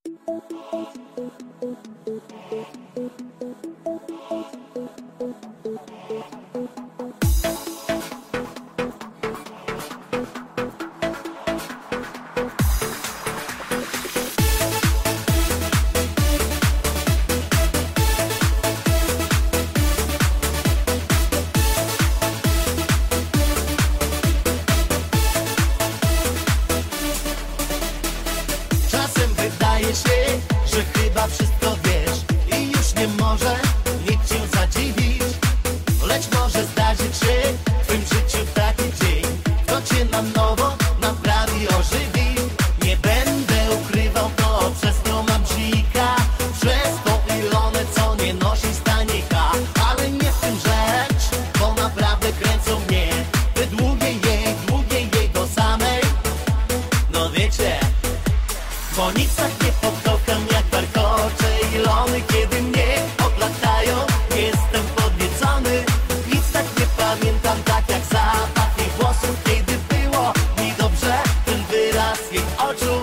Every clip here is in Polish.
Czasem wydaje się, że chyba wszystko wiesz i już nie może nikt cię zadziwić. Lecz może zdarzyć się w twym życiu taki dzień, kto cię na nowo naprawi, ożywi. Nie będę ukrywał, to przez nią mam bzika, przez tą Ilonę, co nie nosi stanika. Ale nie w tym rzecz, bo naprawdę kręcą mnie te długie jej do samej. No wiecie, bo nic tak nie pokocham jak warkocze Ilony, kiedy mnie oplatają, jestem podniecony. Nic tak nie pamiętam, tak jak zapach jej włosów, kiedy było mi dobrze, ten wyraz jej oczu.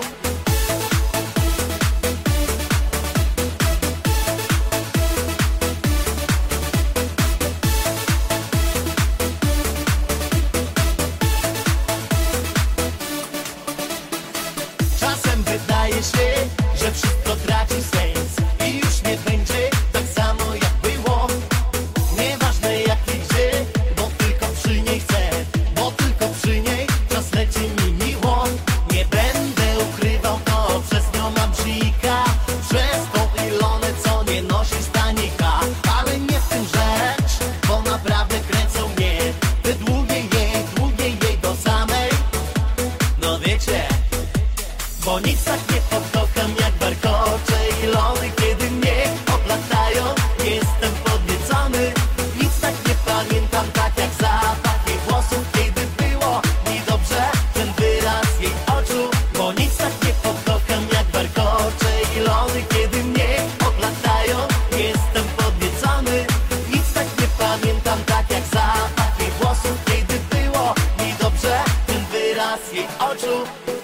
Czasem wydaje się, że wszystko traci sens i już nie będzie tak samo jak było. Nieważne jak i gdzie, bo tylko przy niej chcę, bo tylko przy niej czas leci mi miło. Nie będę ukrywał, to przez nią mam bzika, przez tą Ilonę, co nie nosi stanika. Ale nie w tym rzecz, bo naprawdę kręcą mnie te długie jej do samej. No wiecie, bo nic tak nie pokocham jak warkocze Ilony, kiedy mnie oplatają, jestem podniecony. Nic tak nie pamiętam, tak jak zapach jej włosów, kiedy było mi dobrze, ten wyraz jej oczu. Bo nic tak nie pokocham jak warkocze Ilony, kiedy mnie oplatają, jestem podniecony. Nic tak nie pamiętam, tak jak zapach jej włosów, kiedy było mi dobrze, ten wyraz jej oczu.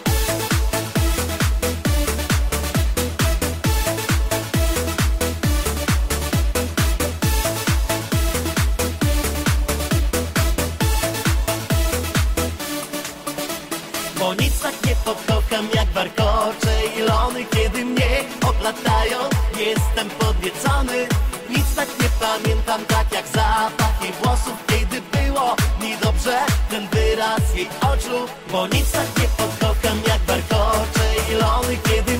Bo nic tak nie pokocham jak warkocze Ilony, kiedy mnie oplatają, jestem podniecony. Nic tak nie pamiętam, tak jak zapach jej włosów, kiedy było mi dobrze, ten wyraz jej oczu. Bo nic tak nie pokocham jak warkocze Ilony, kiedy